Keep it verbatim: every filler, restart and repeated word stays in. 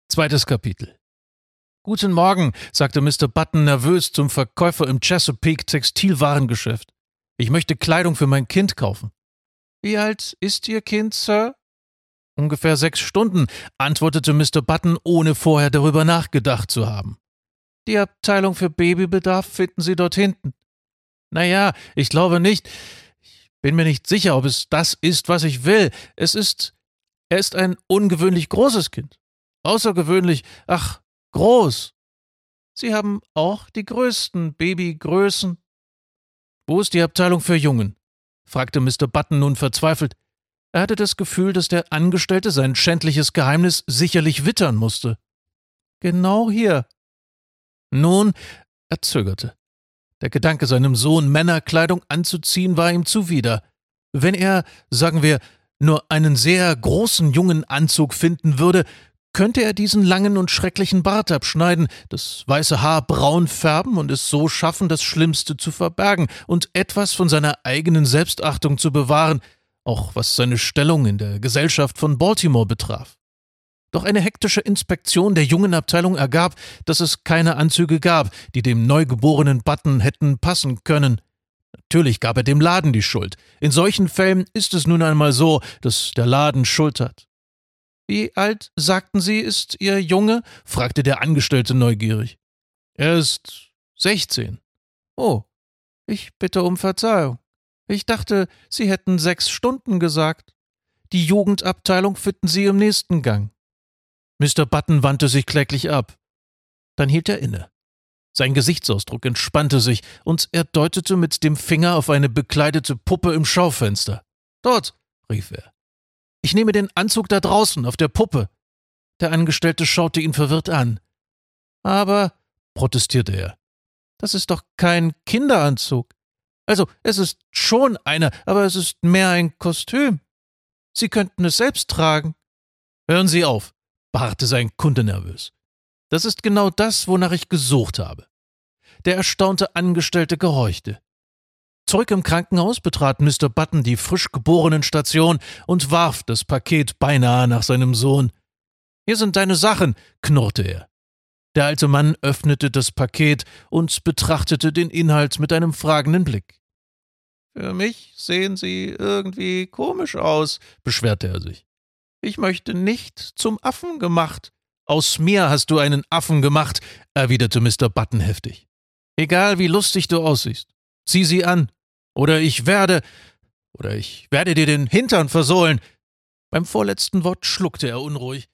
Zweites Kapitel. »Guten Morgen«, sagte Mister Button nervös zum Verkäufer im Chesapeake Textilwarengeschäft. »Ich möchte Kleidung für mein Kind kaufen.« »Wie alt ist Ihr Kind, Sir?« »Ungefähr sechs Stunden«, antwortete Mister Button, ohne vorher darüber nachgedacht zu haben. »Die Abteilung für Babybedarf finden Sie dort hinten.« »Naja, ich glaube nicht. Ich bin mir nicht sicher, ob es das ist, was ich will. Es ist... Er ist ein ungewöhnlich großes Kind. Außergewöhnlich, ach, groß. Sie haben auch die größten Babygrößen.« »Wo ist die Abteilung für Jungen?« fragte Mister Button nun verzweifelt. Er hatte das Gefühl, dass der Angestellte sein schändliches Geheimnis sicherlich wittern musste. »Genau hier.« Nun, er zögerte. Der Gedanke, seinem Sohn Männerkleidung anzuziehen, war ihm zuwider. Wenn er, sagen wir, nur einen sehr großen jungen Anzug finden würde, könnte er diesen langen und schrecklichen Bart abschneiden, das weiße Haar braun färben und es so schaffen, das Schlimmste zu verbergen und etwas von seiner eigenen Selbstachtung zu bewahren, auch was seine Stellung in der Gesellschaft von Baltimore betraf. Doch eine hektische Inspektion der jungen Abteilung ergab, dass es keine Anzüge gab, die dem neugeborenen Button hätten passen können. Natürlich gab er dem Laden die Schuld. In solchen Fällen ist es nun einmal so, dass der Laden Schuld hat. »Wie alt, sagten Sie, ist Ihr Junge?« fragte der Angestellte neugierig. »Er ist sechzehn.« »Oh, ich bitte um Verzeihung. Ich dachte, Sie hätten sechs Stunden gesagt. Die Jugendabteilung finden Sie im nächsten Gang.« Mister Button wandte sich kläglich ab. Dann hielt er inne. Sein Gesichtsausdruck entspannte sich, und er deutete mit dem Finger auf eine bekleidete Puppe im Schaufenster. »Dort«, rief er. »Ich nehme den Anzug da draußen, auf der Puppe.« Der Angestellte schaute ihn verwirrt an. »Aber«, protestierte er, »das ist doch kein Kinderanzug. Also, es ist schon einer, aber es ist mehr ein Kostüm. Sie könnten es selbst tragen.« »Hören Sie auf«, beharrte sein Kunde nervös. »Das ist genau das, wonach ich gesucht habe.« Der erstaunte Angestellte gehorchte. Zurück im Krankenhaus betrat Mister Button die frisch geborenen Station und warf das Paket beinahe nach seinem Sohn. »Hier sind deine Sachen«, knurrte er. Der alte Mann öffnete das Paket und betrachtete den Inhalt mit einem fragenden Blick. »Für mich sehen Sie irgendwie komisch aus«, beschwerte er sich. »Ich möchte nicht zum Affen gemacht.« »Aus mir hast du einen Affen gemacht«, erwiderte Mister Button heftig. »Egal, wie lustig du aussiehst. Zieh sie an. Oder ich werde... Oder ich werde dir den Hintern versohlen.« Beim vorletzten Wort schluckte er unruhig.